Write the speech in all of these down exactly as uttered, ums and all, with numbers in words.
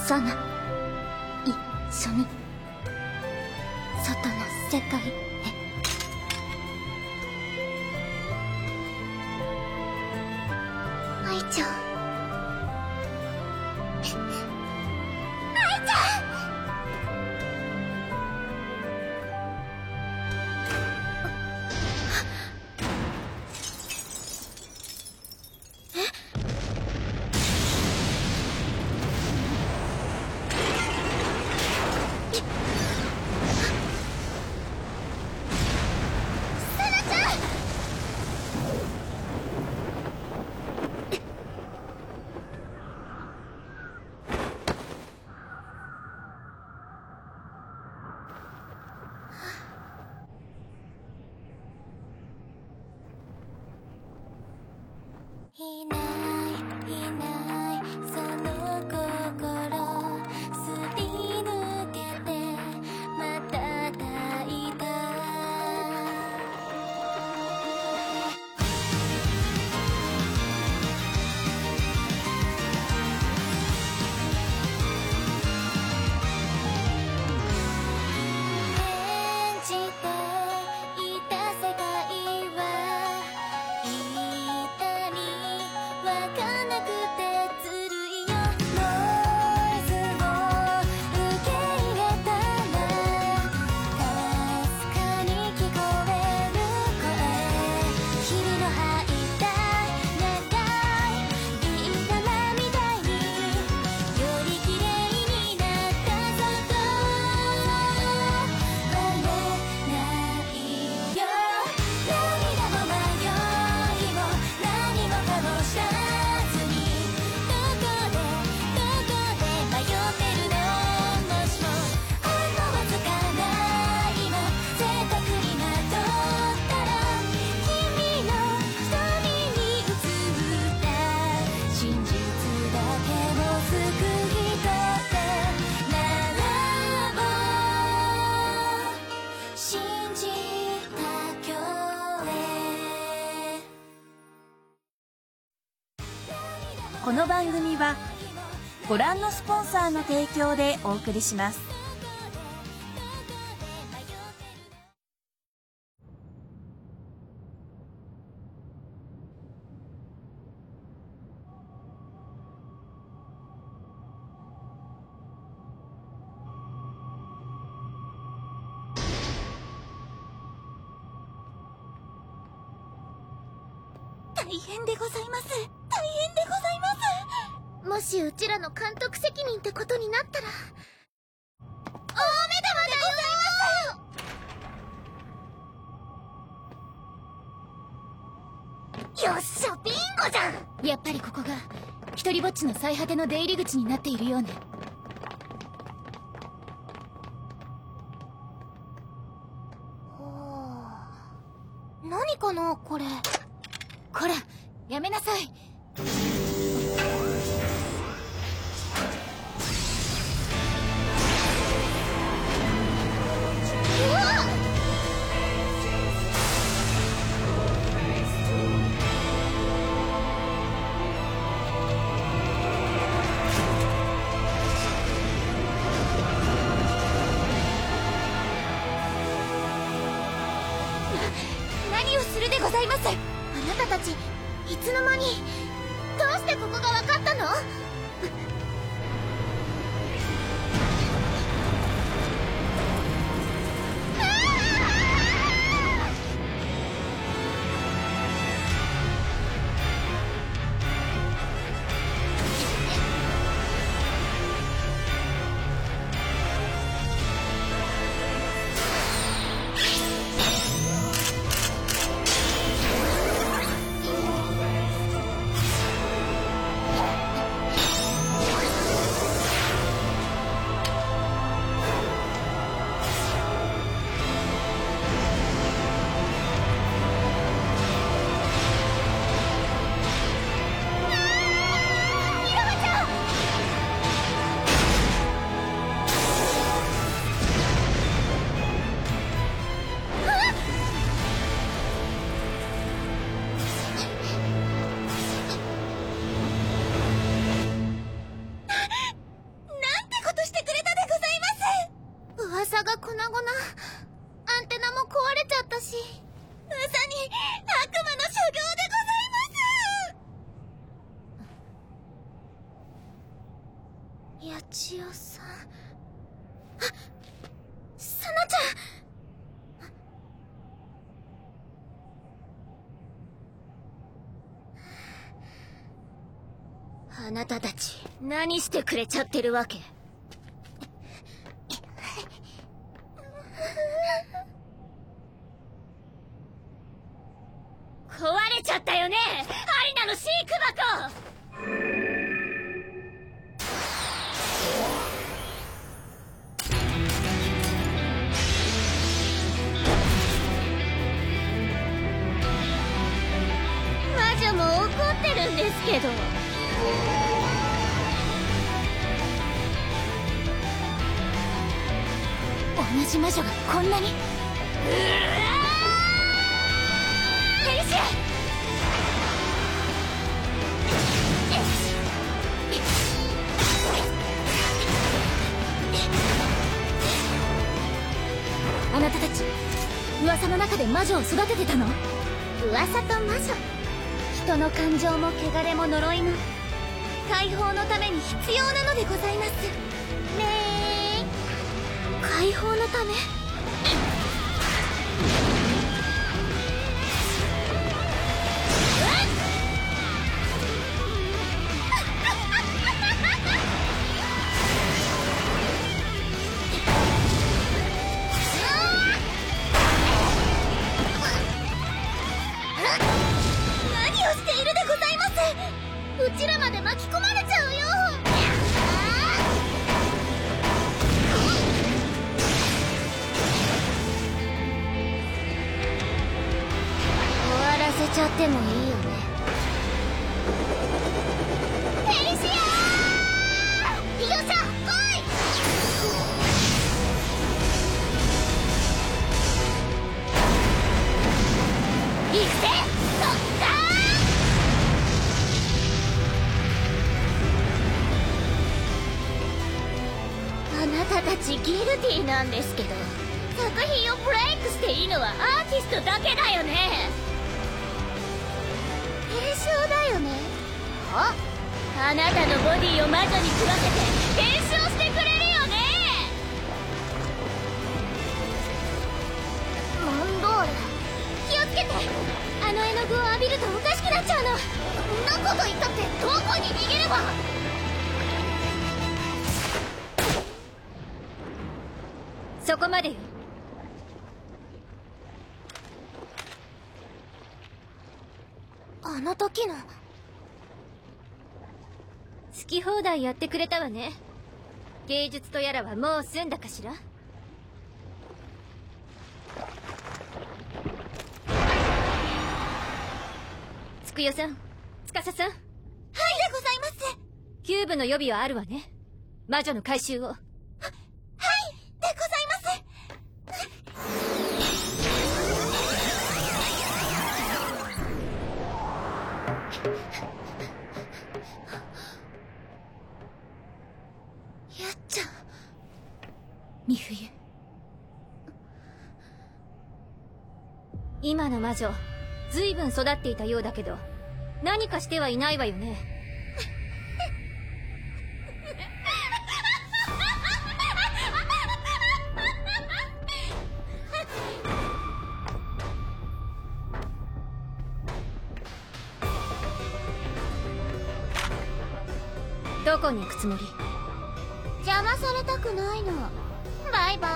そうな。一緒に外の世界へ。愛ちゃん、愛ちゃん。いないいないその心すり抜けてまた抱いた。演じていた世界はわかなくてずるいよ。ノイズを受け入れたらかすかに聞こえる声。日々の吐いた長いビー玉みたいにより綺麗になったぞとバレないよ。涙も迷いも何もかもしたずにどこでどこで迷ってるの。もしもほんのわずかな今正確にまとったら君の瞳に映った真実だけを救い取ってならば信じた今日へ。 この番組はご覧のスポンサーの提供でお送りします。大変でございます。大変でございます。 もしうちらの監督責任ってことになったら大目玉だよ。よっしゃ、ビンゴじゃん。 やっぱりここが一人ぼっちの最果ての出入り口になっているようね。 何かなこれ。 こらやめなさい。何をするでございます。 あなたたちいつの間にどうしてここが分かったの。 まさに悪魔の所業でございます。八千代さん。あ、さなちゃん。あなたたち何してくれちゃってるわけ？壊れちゃったよね、アリナの飼育箱。魔女も怒ってるんですけど。同じ魔女がこんなに。うわー！ヘリシア！あなたたち噂の中で魔女を育ててたの？噂と魔女、人の感情も汚れも呪いも解放のために必要なのでございますね。解放のため？何をしているでございます。うちらまで巻き込まれちゃうよ。終わらせちゃってもいいよね。ヘリシアー！よっしゃ、来い！行くぜ！とったー！あなたたちギルティなんですけど、作品をブレイクしていいのはアーティストだけだよね。継承だよね。あ、あなたのボディを魔女に食わせて継承してくれるよね。モンゴール、気をつけて。あの絵の具を浴びるとおかしくなっちゃうの。そんなこと言ったってどこに逃げれば。そこまでよ。あの時の。好き放題やってくれたわね。芸術とやらはもう済んだかしら。つくよさん、つかささん。はいでございます。キューブの予備はあるわね。魔女の回収を。は、はいでございます。やっちゃん。美冬。今の魔女ずいぶん育っていたようだけど、何かしてはいないわよね。どこに行くつもり？邪魔されたくないの。バイバイ。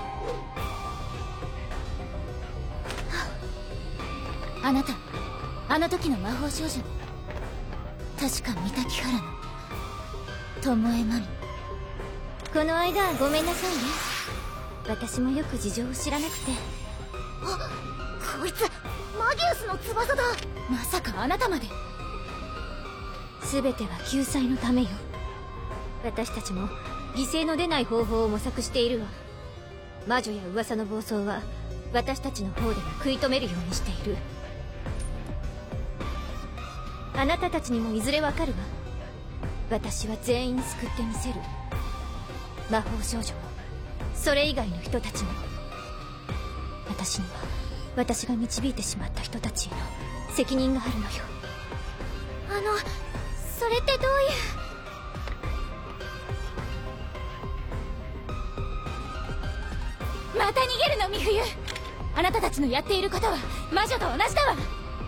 あなた、あの時の魔法少女ね。確か三滝原の巴真美。この間はごめんなさいね。私もよく事情を知らなくて。あ、こいつマギウスの翼だ。まさかあなたまで。全ては救済のためよ。私たちも犠牲の出ない方法を模索しているわ。魔女や噂の暴走は私たちの方でも食い止めるようにしている。あなたたちにもいずれわかるわ。私は全員救ってみせる。魔法少女もそれ以外の人たちも。私には私が導いてしまった人たちへの責任があるのよ。 あのそれってどういう。 また逃げるの美冬。あなたたちのやっていることは魔女と同じだわ。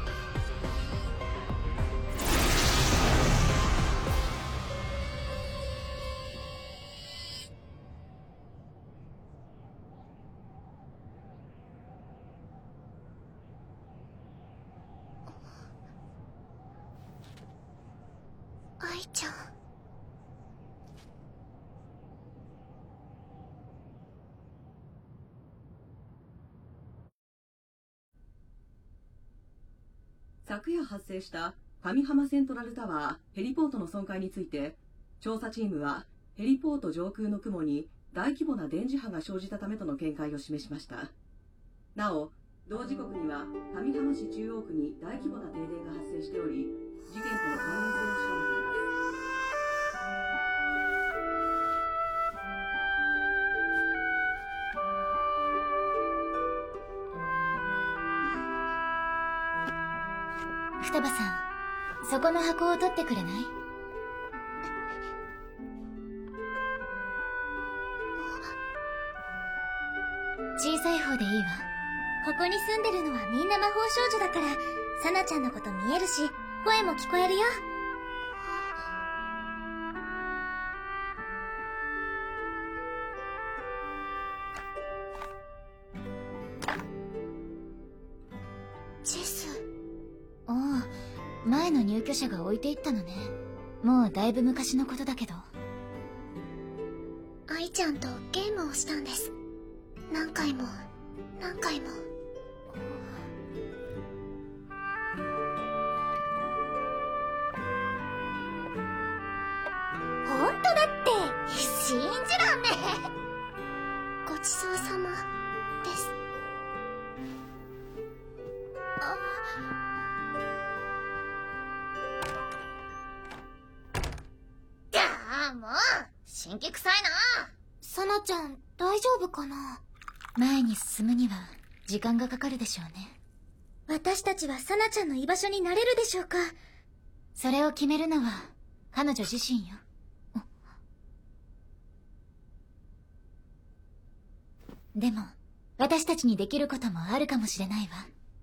愛ちゃん。 昨夜発生した上浜セントラルタワーヘリポートの損壊について、調査チームはヘリポート上空の雲に大規模な電磁波が生じたためとの見解を示しました。なお同時刻には上浜市中央区に大規模な停電が発生しており、事件との関連性を調べています。 双葉さん、そこの箱を取ってくれない？小さい方でいいわ。 ここに住んでるのはみんな魔法少女だから、サナちゃんのこと見えるし、声も聞こえるよ。ジェス。 おう、前の入居者が置いていったのね。もうだいぶ昔のことだけど。 愛ちゃんとゲームをしたんです。何回も何回も。ほんとだって信じらんねえ。ごちそうさまです。ああ、もう神経臭いな。サナちゃん大丈夫かな。 前に進むには時間がかかるでしょうね。 私たちはサナちゃんの居場所になれるでしょうか。 それを決めるのは彼女自身よ。でも私たちにできることもあるかもしれないわ。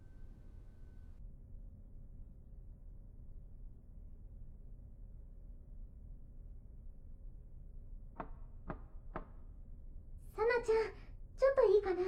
サナちゃん、ちょっといいかな。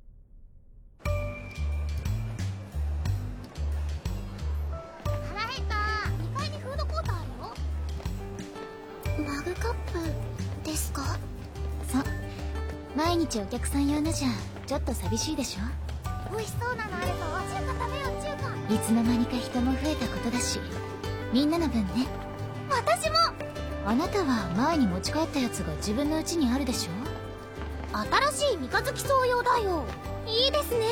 腹減った。にかいにフードコートあるよ。マグカップですか？ そう。毎日お客さん用のじゃちょっと寂しいでしょ。 美味しそうなのあるぞ。中華食べよう。中華。 いつの間にか人も増えたことだし、みんなの分ね。 私も。 あなたは前に持ち帰ったやつが自分の家にあるでしょ。 新しい三日月草用だよ。いいですね。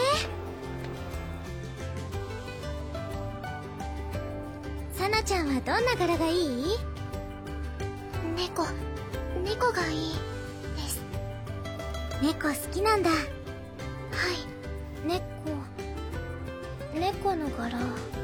サナちゃんはどんな柄がいい？猫猫がいいです。猫好きなんだ。はい、猫猫の柄。あ、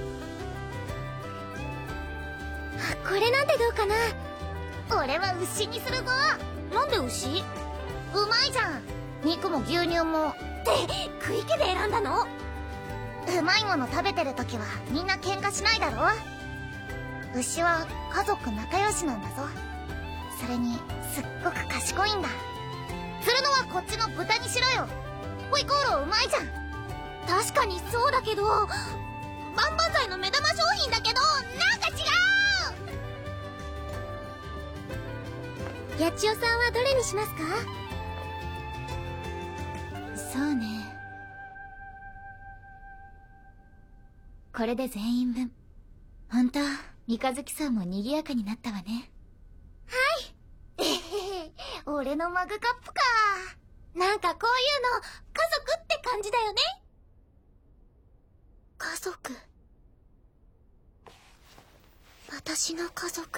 これなんてどうかな。俺は牛にするぞ。なんで牛？うまいじゃん。肉も牛乳も。って食い気で選んだの？うまいもの食べてる時はみんな喧嘩しないだろ。牛は家族仲良しなんだぞ。それにすっごく賢いんだ。釣るのはこっちの豚にしろよ。ホイコーローうまいじゃん。確かにそうだけど、バンバンザイの目玉商品だけどなんか違う。八千代さんはどれにしますか？ そうね。これで全員分。ほんと三日月さんも賑やかになったわね。 はい。えへへ、俺のマグカップか。なんかこういうの家族って感じだよね。家族。私の家族。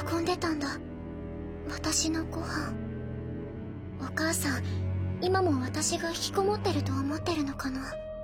運んでたんだ。私のご飯。お母さん、今も私が引きこもってると思ってるのかな。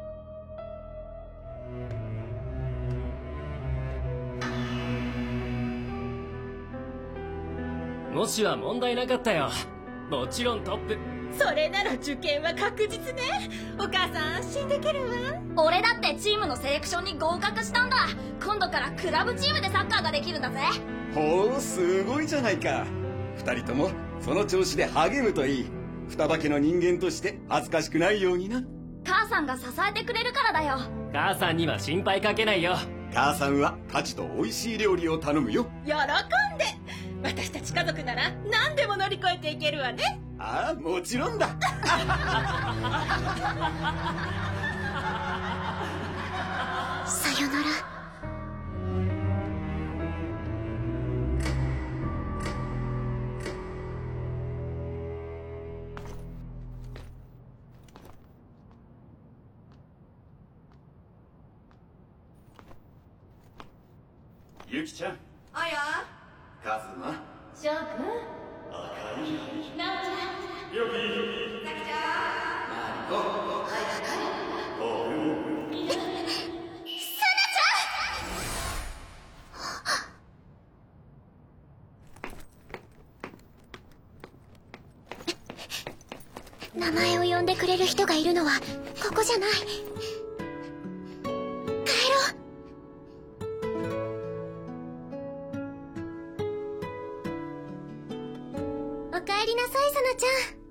模試は問題なかったよ。もちろんトップ。 それなら受験は確実ね。お母さん安心できるわ。 俺だってチームのセレクションに合格したんだ。今度からクラブチームでサッカーができるんだぜ。 ほう、すごいじゃないか。二人ともその調子で励むといい。双葉家の人間として恥ずかしくないようにな。 母さんが支えてくれるからだよ。 母さんには心配かけないよ。 母さんは家事と美味しい料理を頼むよ。 喜んで。私たち家族なら何でも乗り越えていけるわね。 ああ、もちろんだ。 さよなら。 ゆきちゃん。 あや。 カズマ。 翔くん。 あかり。 なおちゃん。 よき。さきちゃん。まりこ。おう。さなちゃん。 名前を呼んでくれる人がいるのはここじゃない。帰ろう。おかえりなさい、さなちゃん。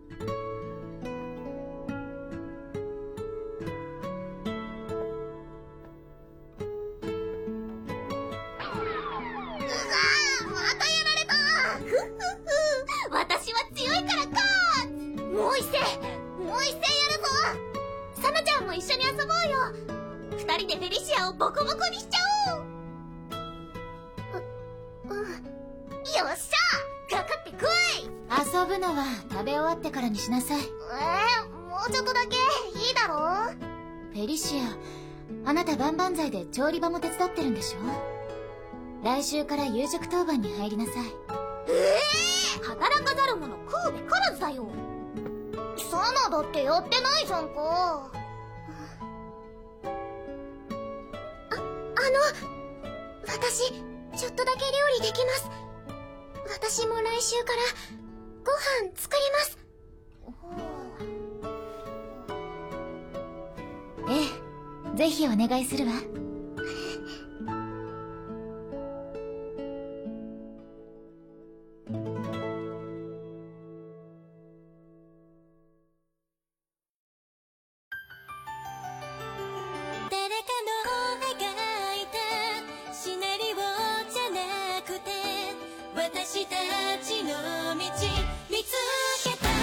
うわー、またやられた。ふふふ、私は強いからか。もう一戦もう一戦やるぞ。さなちゃんも一緒に遊ぼうよ。二人でフェリシアをボコボコにしちゃおう。う、うん。よっしゃ、かかってこい。 遊ぶのは食べ終わってからにしなさい。 えー、もうちょっとだけいいだろう。 フェリシア、あなた万々歳で調理場も手伝ってるんでしょ。来週から夕食当番に入りなさい。 ええー、働かざる者食うべからずだよ。サナだってやってないじゃんか。あ、あの、私ちょっとだけ料理できます。私も来週からご飯作ります。 ええ、ぜひお願いするわ。 誰かの描いたシナリオじゃなくて私たちの道見つけたい。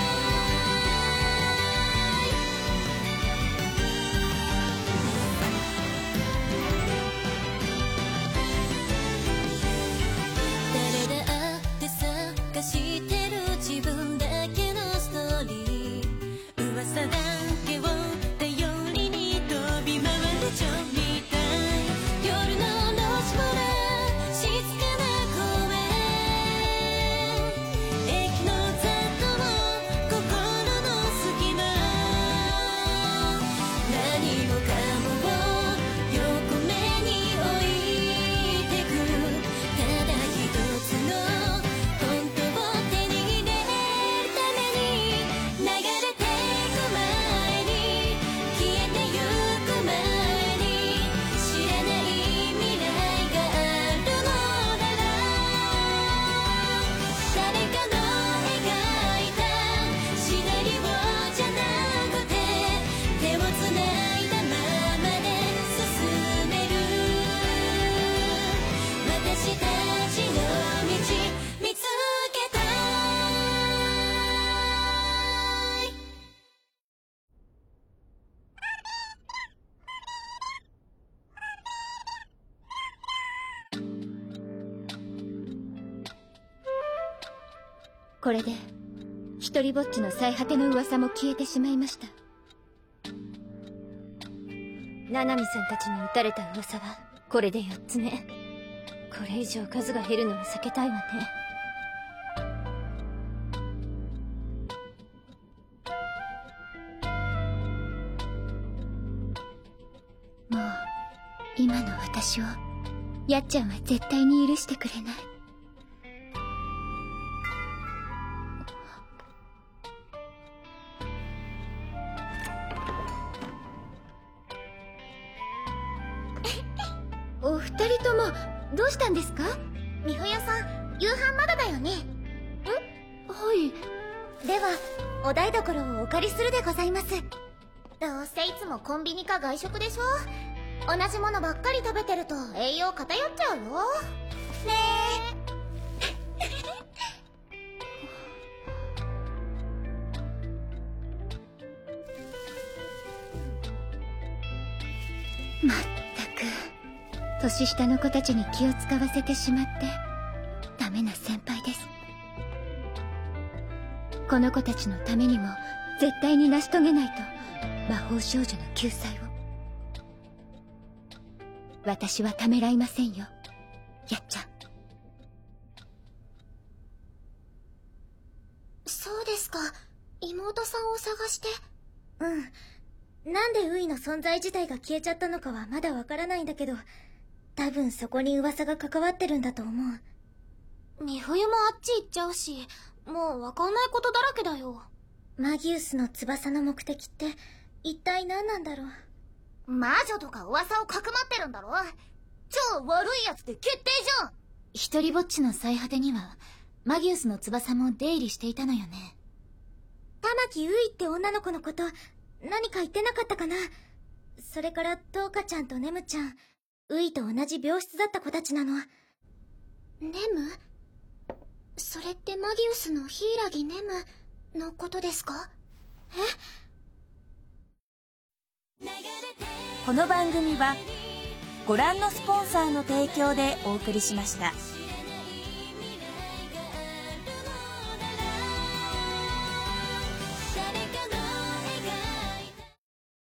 誰だって探してる自分だけのストーリー。噂だけを頼りに飛び回る蝶みたい。夜の路地もな静かな公園。駅の雑踏心の隙間。何もかもを横目に置いてく。ただ一つの本当を手に入れるために流れてく前に消えてゆく前に知らない未来があるのなら誰かの描いたシナリオじゃなくて手をつないだままで進める。私たちの道見つけたい。 これで一人ぼっちの最果ての噂も消えてしまいました。七海さんたちに撃たれた噂はこれでよっつめ。 これ以上数が減るのは避けたいわね。 もう今の私をやっちゃんは絶対に許してくれない。お二人ともどうしたんですか？ 美穂屋さん、夕飯まだだよね。ん？ はい。 ではお台所をお借りするでございます。どうせいつもコンビニか外食でしょ。同じものばっかり食べてると栄養偏っちゃうよねえ。まったく年下の子たちに気を使わせてしまってダメな先輩です。この子たちのためにも絶対に成し遂げないと魔法少女の救済を。私はためらいませんよ、やっちゃん。 そうですか。妹さんを探して。うん。なんでウイの存在自体が消えちゃったのかはまだわからないんだけど、多分そこに噂が関わってるんだと思う。美冬もあっち行っちゃうし、もうわかんないことだらけだよ。マギウスの翼の目的って一体何なんだろう。魔女とか噂をかくまってるんだろ。超悪いやつで決定じゃん。 一人ぼっちの最果てにはマギウスの翼も出入りしていたのよね。 玉木ウイって女の子のこと何か言ってなかったかな。それからトウカちゃんとネムちゃん、ウイと同じ病室だった子たちなの。ネム？それってマギウスのヒイラギネムのことですか？え？ この番組はご覧のスポンサーの提供でお送りしました。